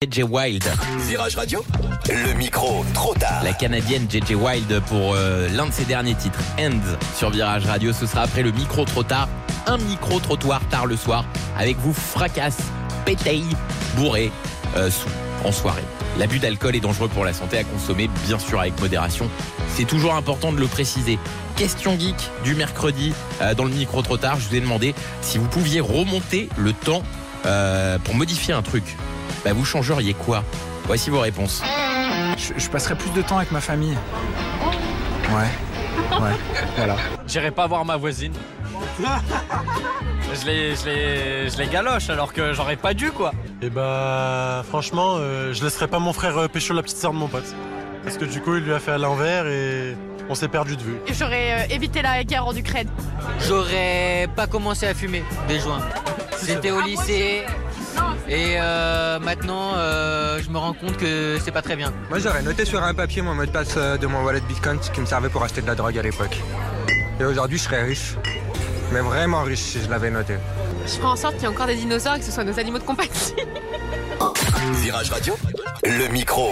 JJ Wild. Virage Radio, le micro trop tard. La Canadienne JJ Wild pour l'un de ses derniers titres, End, sur Virage Radio. Ce sera après le micro trop tard, un micro-trottoir tard le soir, avec vous fracasse, pétaille, bourré, sous, en soirée. L'abus d'alcool est dangereux pour la santé, à consommer bien sûr avec modération. C'est toujours important de le préciser. Question geek du mercredi dans le micro trop tard. Je vous ai demandé si vous pouviez remonter le temps pour modifier un truc. Vous changeriez quoi? Voici vos réponses. Je passerais plus de temps avec ma famille. Ouais, voilà. J'irai pas voir ma voisine. Je les galoche alors que j'aurais pas dû quoi. Et franchement, je laisserai pas mon frère pécho la petite sœur de mon pote. Parce que du coup, il lui a fait à l'envers et on s'est perdu de vue. J'aurais évité la guerre en Ukraine. J'aurais pas commencé à fumer des joints. J'étais au lycée et maintenant je me rends compte que c'est pas très bien. Moi j'aurais noté sur un papier mon mot de passe de mon wallet Bitcoin qui me servait pour acheter de la drogue à l'époque. Et aujourd'hui je serais riche. Mais vraiment riche si je l'avais noté. Je ferai en sorte qu'il y ait encore des dinosaures et que ce soit nos animaux de compagnie. Virage Radio, le micro